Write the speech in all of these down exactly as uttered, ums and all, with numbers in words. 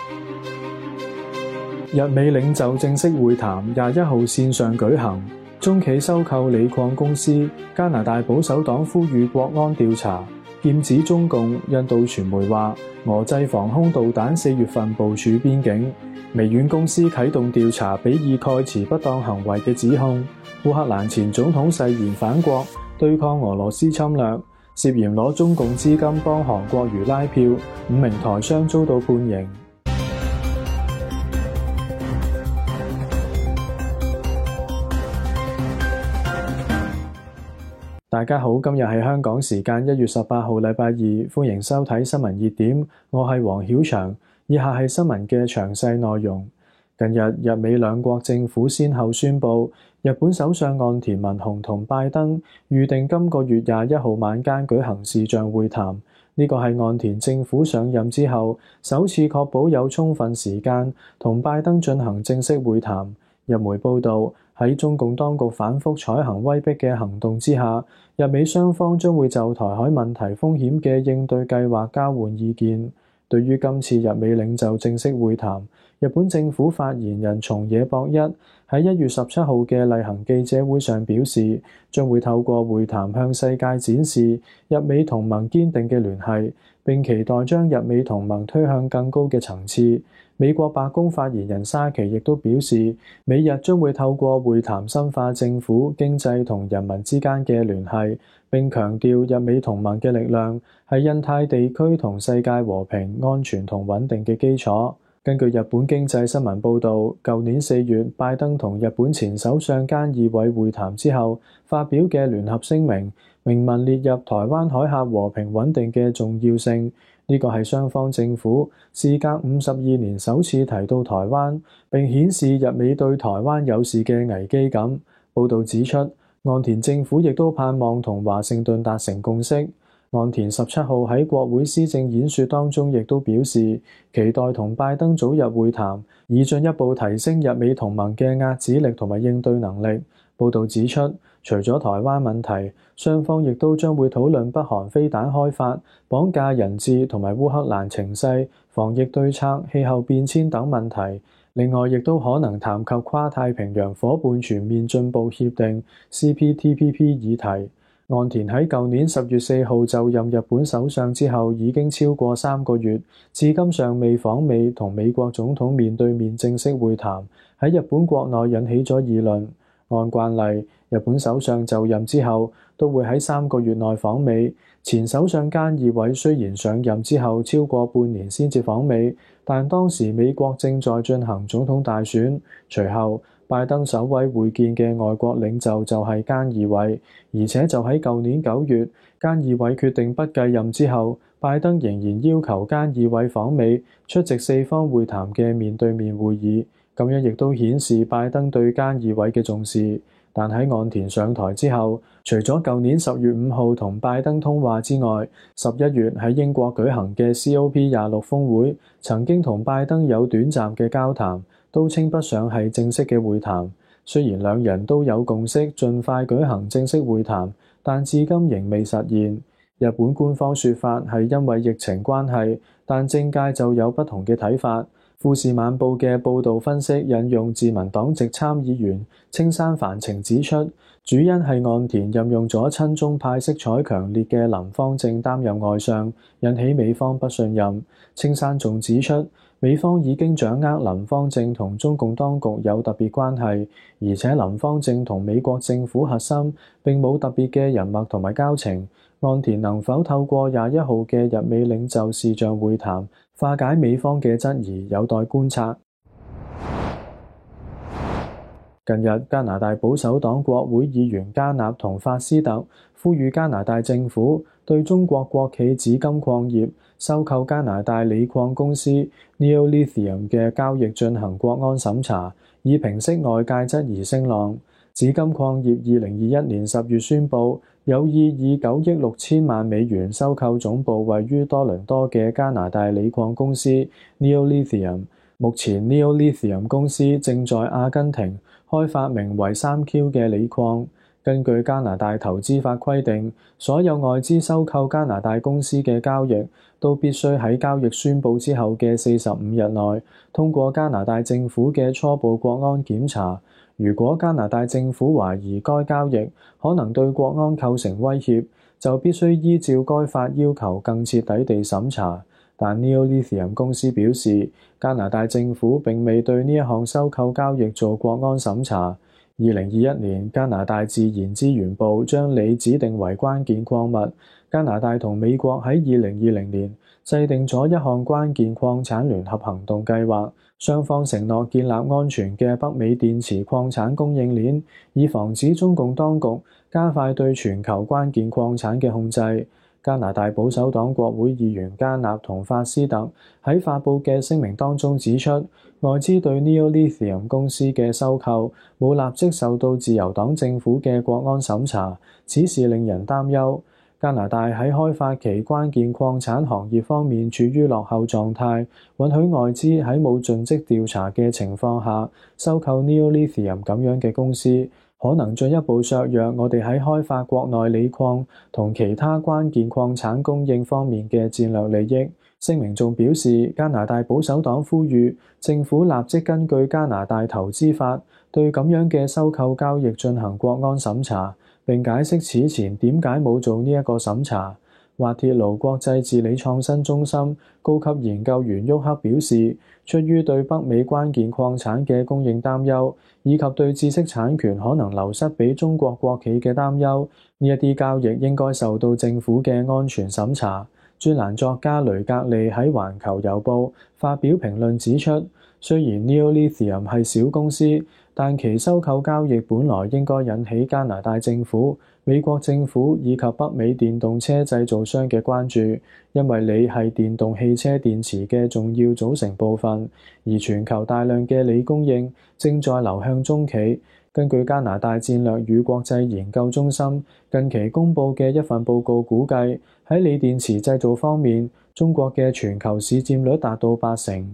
日美領袖正式會談廿一號線上舉行，中企收購鋰礦公司，加拿大保守黨呼籲國安調查，劍指中共。印度傳媒話俄製防空導彈四月份部署邊境，微軟公司啟動調查比爾蓋茨不當行為嘅指控。烏克蘭前總統誓言反國，對抗俄羅斯侵略，涉嫌攞中共資金幫韓國瑜拉票，五名台商遭到判刑。大家好，今日係香港時間一月十八號禮拜二，歡迎收睇新聞熱點，我係黃曉翔。以下係新聞嘅詳細內容。近日，日美兩國政府先後宣布，日本首相岸田文雄同拜登預定今個月廿一號晚間舉行視像會談。呢個係岸田政府上任之後首次確保有充分時間同拜登進行正式會談。日媒報導，喺中共當局反覆採行威逼嘅行動之下，日美雙方將會就台海問題風險嘅應對計劃交換意見。對於今次日美領袖正式會談，日本政府發言人松野博一喺一月十七號嘅例行記者會上表示，將會透過會談向世界展示日美同盟堅定嘅聯繫，並期待將日美同盟推向更高嘅層次。美國白宮發言人沙奇亦都表示，美日將會透過會談深化政府、經濟同人民之間嘅聯繫，並強調日美同盟嘅力量係印太地區同世界和平、安全同穩定嘅基礎。根據日本經濟新聞報導，舊年四月，拜登同日本前首相菅義偉會談之後發表嘅聯合聲明，明文列入台灣海峽和平穩定嘅重要性。呢個係雙方政府事隔五十二年首次提到台灣，並顯示日美對台灣有事嘅危機感。報導指出，岸田政府亦都盼望同華盛頓達成共識。岸田十七號喺國會施政演說當中亦都表示，期待同拜登早日會談，以進一步提升日美同盟嘅壓止力同埋應對能力。報導指出，除咗台灣問題，雙方亦都將會討論北韓飛彈開發、綁架人質同埋烏克蘭情勢、防疫對策、氣候變遷等問題。另外，亦都可能談及跨太平洋夥伴全面進步協定 C P T P P 議題。岸田喺舊年十月四號就任日本首相之後，已經超過三個月，至今尚未訪美同美國總統面對面正式會談，喺日本國內引起咗議論。按慣例，日本首相就任之後都會喺三個月內訪美。前首相菅義偉雖然上任之後超過半年先至訪美，但當時美國正在進行總統大選，隨後拜登首位會見嘅外國領袖就係菅義偉，而且就喺舊年九月，菅義偉決定不繼任之後，拜登仍然要求菅義偉訪美出席四方會談嘅面對面會議，咁樣亦都顯示拜登對菅義偉嘅重視。但喺岸田上台之後，除咗舊年十月五號同拜登通話之外，十一月喺英國舉行嘅 C O P 廿六峰會，曾經同拜登有短暫嘅交談，都稱不上係正式嘅會談。雖然兩人都有共識盡快舉行正式會談，但至今仍未實現。日本官方說法係因為疫情關係，但政界就有不同嘅睇法。富士晚報嘅報導分析引用自民黨籍參議員青山繁晴指出，主因係岸田任用咗親中派色彩強烈嘅林芳正擔任外相，引起美方不信任。青山仲指出，美方已經掌握林芳正同中共當局有特別關係，而且林芳正同美國政府核心並冇特別嘅人脈同埋交情。岸田能否透過廿一號嘅日美領袖視像會談化解美方嘅質疑，有待觀察。近日，加拿大保守黨國會議員加納同法斯特呼籲加拿大政府對中國國企紫金礦業收購加拿大鋰礦公司 Neo Lithium 嘅交易進行國安審查，以平息外界質疑聲浪。紫金礦業二零二一年十月宣布有意以九億六千萬美元收購總部位於多倫多嘅加拿大鋰礦公司 Neo Lithium。目前 Neo Lithium 公司正在阿根廷開發名為三 Q 嘅鋰礦。 根據加拿大投資法規定，所有外資收購加拿大公司嘅交易都必須喺交易宣佈之後嘅四十五日內通過加拿大政府嘅初步國安檢查。如果加拿大政府懷疑該交易可能對國安構成威脅，就必須依照該法要求更徹底地審查。但 Neo Lithium 公司表示，加拿大政府並未對呢一項收購交易做國安審查。二零二一年，加拿大自然資源部將鋰指定為關鍵礦物。加拿大同美國喺二零二零年制定咗一項關鍵礦產聯合行動計劃，雙方承諾建立安全嘅北美電池礦產供應鏈，以防止中共當局加快對全球關鍵礦產嘅控制。加拿大保守黨國會議員加納同法斯特喺發布嘅聲明當中指出，外資對 Neo Lithium 公司嘅收購冇立即受到自由黨政府嘅國安審查，此事令人擔憂。加拿大喺開發其關鍵礦產行業方面處於落後狀態，允許外資喺冇盡職調查嘅情況下收購 Neo Lithium 咁樣嘅公司，可能進一步削弱我哋喺開發國內鋰礦同其他關鍵礦產供應方面嘅戰略利益。聲明仲表示，加拿大保守黨呼籲政府立即根據加拿大投資法對咁樣嘅收購交易進行國安審查，並解釋此前點解冇做呢一個審查。滑鐵盧國際治理創新中心高級研究員沃克表示，出於對北美關鍵礦產嘅供應擔憂，以及對知識產權可能流失俾中國國企嘅擔憂，呢一啲交易應該受到政府嘅安全審查。專欄作家雷格利喺《環球郵報》發表評論指出，雖然 Neo Lithium 係小公司，但其收購交易本來應該引起加拿大政府、美國政府以及北美電動車製造商嘅關注，因為鋰係電動汽車電池嘅重要組成部分，而全球大量嘅鋰供應正在流向中企。根據加拿大戰略與國際研究中心近期公佈嘅一份報告估計，喺鋰電池製造方面，中國嘅全球市佔率達到八成。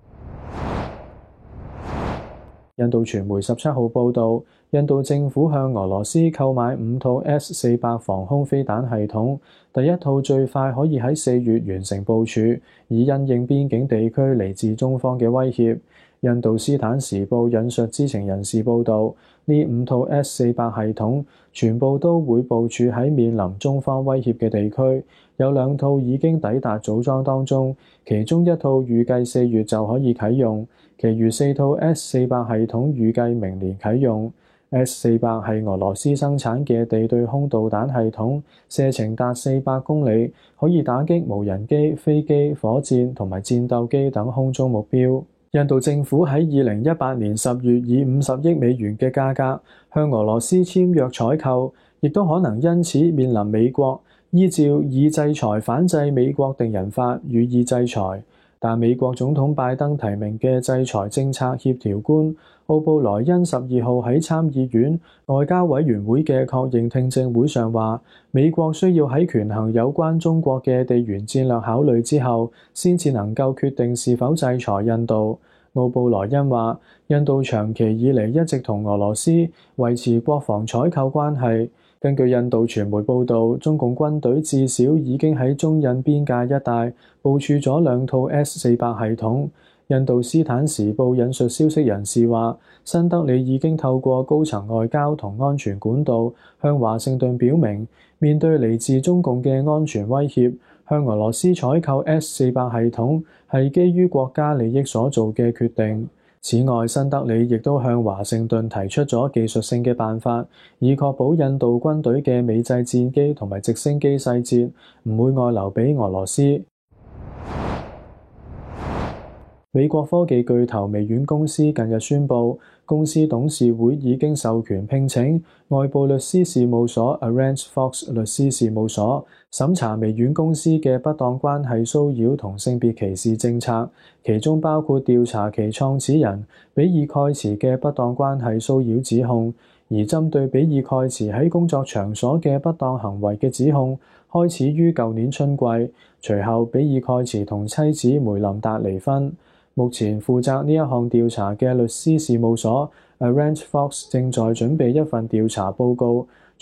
印度傳媒十七號報導，印度政府向俄羅斯購買五套 S 四百防空飛彈系統，第一套最快可以喺四月完成部署，以因應邊境地區嚟自中方嘅威脅。印度斯坦時報引述知情人士報導，呢五套 S 四百系統全部都會部署喺面臨中方威脅嘅地區，有兩套已經抵達組裝當中，其中一套預計四月就可以啟用，其餘四套 S 四百系統預計明年啟用。S 四百係俄羅斯生產嘅地對空導彈系統，射程達四百公里，可以打擊無人機、飛機、火箭同埋戰鬥機等空中目標。印度政府喺二零一八年十月以五十億美元嘅價格向俄羅斯簽約採購，亦都可能因此面臨美國依照以制裁反制美國敵人法予以制裁。但美國總統拜登提名嘅制裁政策協調官奧布萊恩十二號喺參議院外交委員會嘅確認聽證會上話，美國需要喺權衡有關中國嘅地緣戰略考慮之後，先至能夠決定是否制裁印度。奧布萊恩話，印度長期以嚟一直同俄羅斯維持國防採購關係。根據印度傳媒報導，中共軍隊至少已經喺中印邊界一帶部署咗兩套 S 四百系統。印度斯坦時報引述消息人士話，新德里已經透過高層外交同安全管道向華盛頓表明，面對嚟自中共嘅安全威脅，向俄羅斯採購 S 四百系統係基於國家利益所做嘅決定。此外，新德里亦都向華盛頓提出咗技術性嘅辦法，以確保印度軍隊嘅美製戰機同埋直升機細節唔會外流俾俄羅斯。美國科技巨頭微軟公司近日宣布，公司董事會已經授權聘請外部律師事務所 Arent Fox 律師事務所審查微軟公司嘅不當關係騷擾同性別歧視政策，其中包括調查其創始人比爾蓋茨嘅不當關係騷擾指控，而針對比爾蓋茨喺工作場所嘅不當行為嘅指控，開始於舊年春季，隨後比爾蓋茨同妻子梅琳達離婚。目前負責呢一項調查嘅律師事務所 Arent Fox 正在準備一份調查報告，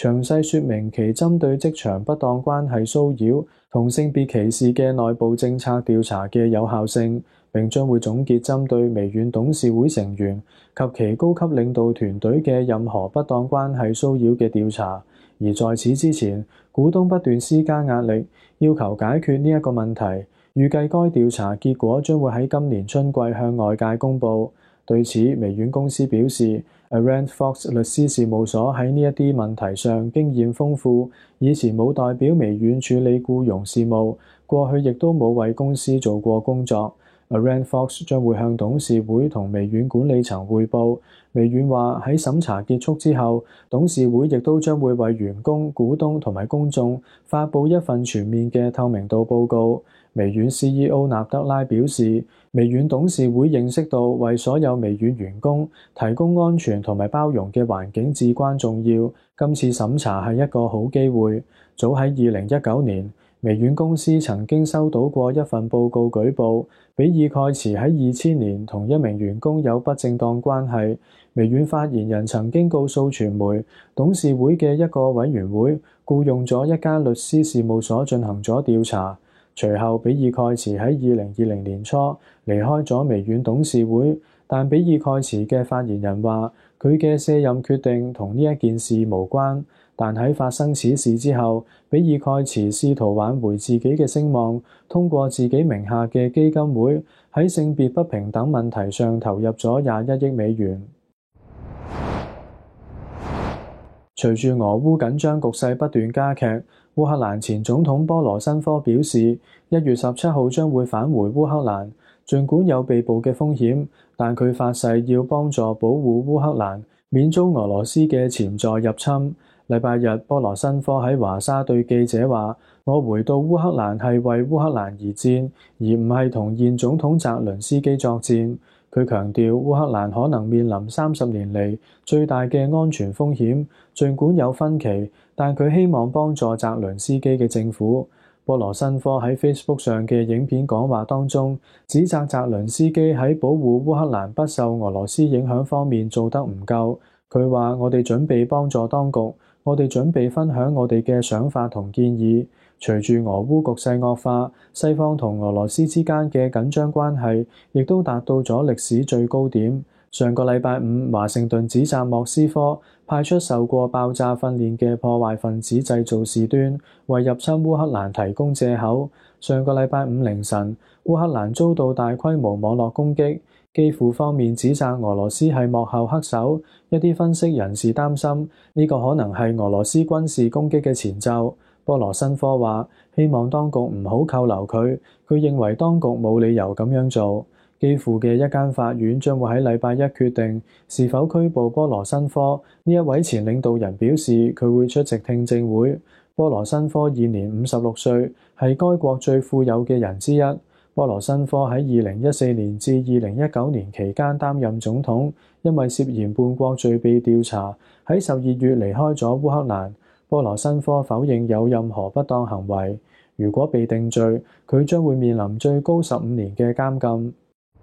詳細說明其針對職場不當關係騷擾同性別歧視嘅內部政策調查嘅有效性，並將會總結針對微軟董事會成員及其高級領導團隊嘅任何不當關係騷擾嘅調查。而在此之前，股東不斷施加壓力，要求解決呢一個問題。預計該調查結果將會喺今年春季向外界公佈。對此，微軟公司表示 ，Arent Fox 律師事務所喺呢一啲問題上經驗豐富，以前冇代表微軟處理僱傭事務，過去亦都冇為公司做過工作。Arent Fox 將會向董事會同微軟管理層匯報。微軟話喺審查結束之後，董事會亦都將會為員工、股東同埋公眾發布一份全面嘅透明度報告。微軟 C E O 納德拉表示，微軟董事會認識到為所有微軟員工提供安全同埋包容嘅環境至關重要。今次審查係一個好機會。早喺二零一九年，微軟公司曾經收到過一份報告舉報，比爾蓋茨喺二千年同一名員工有不正當關係。微軟發言人曾經告訴傳媒，董事會嘅一個委員會僱用咗一家律師事務所進行咗調查。隨後，比爾蓋茨喺二零二零年初離開咗微軟董事會，但比爾蓋茨嘅發言人話，佢嘅卸任決定同呢一件事無關。但喺發生此事之後，比爾蓋茨試圖挽回自己嘅聲望，通過自己名下嘅基金會喺性別不平等問題上投入咗廿一億美元。隨住俄烏緊張局勢不斷加劇，烏克蘭前總統波羅申科表示，一月十七號將會返回烏克蘭。儘管有被捕嘅風險，但佢發誓要幫助保護烏克蘭免遭俄羅斯嘅潛在入侵。禮拜日，波羅申科喺華沙對記者話：我回到烏克蘭係為烏克蘭而戰，而唔係同現總統澤倫斯基作戰。佢強調，烏克蘭可能面臨三十年嚟最大嘅安全風險，儘管有分歧，但佢希望幫助澤倫斯基嘅政府。波羅申科喺 Facebook 上嘅影片講話當中，指責澤倫斯基喺保護烏克蘭不受俄羅斯影響方面做得唔夠。佢話：我哋準備幫助當局，我哋準備分享我哋嘅想法同建議。隨住俄烏局勢惡化，西方同俄羅斯之間嘅緊張關係亦都達到咗歷史最高點。上個禮拜五，華盛頓指責莫斯科派出受過爆炸訓練嘅破壞分子製造事端，為入侵烏克蘭提供藉口。上個禮拜五凌晨，烏克蘭遭到大規模網絡攻擊，基輔方面指責俄羅斯係幕後黑手。一啲分析人士擔心呢個可能係俄羅斯軍事攻擊嘅前奏。波羅申科話：希望當局唔好扣留佢。佢認為當局冇理由咁樣做。基輔嘅一間法院將會喺禮拜一決定是否拘捕波羅申科。呢一位前領導人表示，佢會出席聽證會。波羅申科現年五十六歲，係該國最富有嘅人之一。波羅申科喺二零一四年至二零一九年期間擔任總統，因為涉嫌叛國罪被調查，喺十二月離開咗烏克蘭。波羅申科否認有任何不當行為。如果被定罪，佢將會面臨最高十五年嘅監禁。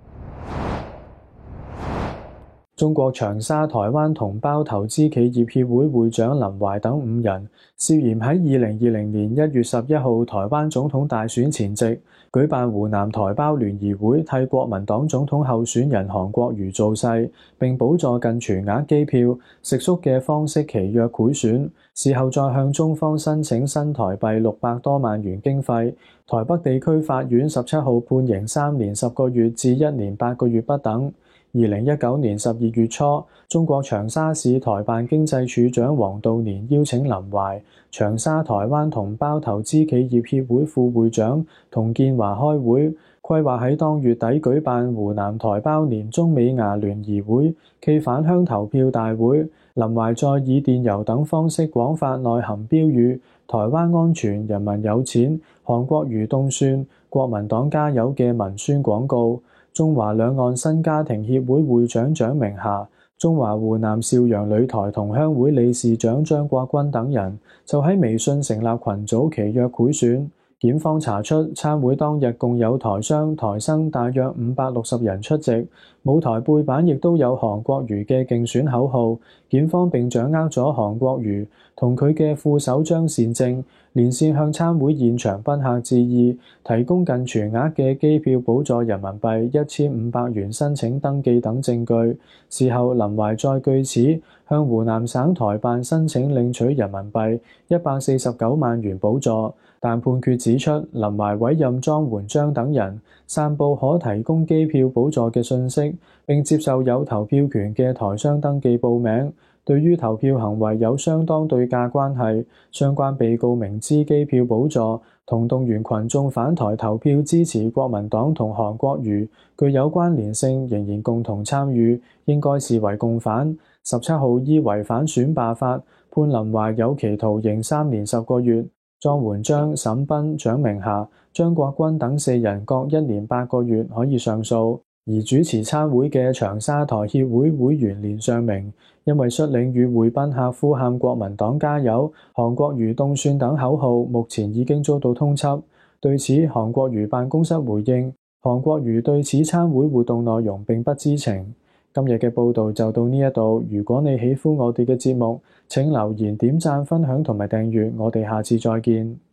中國長沙台灣同胞投資企業協會會長林懷等五人涉嫌喺二零二零年一月十一號台灣總統大選前夕舉辦湖南台胞聯誼會，替國民黨總統候選人韓國瑜造勢，並補助近全額機票、食宿嘅方式期約賄選，事後再向中方申請新台幣六百多萬元經費。台北地區法院十七號判刑三年十個月至一年八個月不等。二零一九年十二月初，中國長沙市台辦經濟處長黃道年邀請林懷、長沙台灣同胞投資企業協會副會長童建華開會，規劃喺當月底舉辦湖南台胞年中美牙聯誼會暨返鄉投票大會。林懷再以電郵等方式廣發內含標語：台灣安全、人民有錢、韓國瑜凍蒜、國民黨加油嘅文宣廣告。中華兩岸新家庭協會會長蔣明霞、中華湖南邵陽旅台同鄉會理事長張國軍等人就喺微信成立群組，期約賄選。 檢方查出參會當日共有台商、台生大約五百六十人出席，舞台背板亦都有韓國瑜嘅競選口號。檢方並掌握咗韓國瑜同佢嘅副手張善政連線向參會現場賓客致意，提供近全額嘅機票補助人民幣一千五百元申請登記等證據。事後林懷再據此向湖南省台辦申請領取人民幣一百四十九萬元補助，但判決指出林懷委任莊桓章等人散佈可提供機票補助嘅信息，並接受有投票權嘅台商登記報名，對於投票行為有相當對價關係。相關被告明知機票補助同動員群眾返台投票支持國民黨同韓國瑜具有關聯性，仍然共同參與，應該視為共犯。十七號依違反選罷法判林懷有期徒刑三年十個月，莊桓章、沈彬、蔣明霞、張國軍等四人各一年八個月可以上訴。而主持參會嘅長沙台協會會員連尚明，因為率領與會賓客呼喊國民黨加油、韓國瑜凍蒜等口號，目前已經遭到通緝。對此，韓國瑜辦公室回應，韓國瑜對此參會活動內容並不知情。今日嘅報導就到呢一度，如果你喜歡我哋嘅節目，請留言、點讚、分享同埋訂閱，我哋下次再見。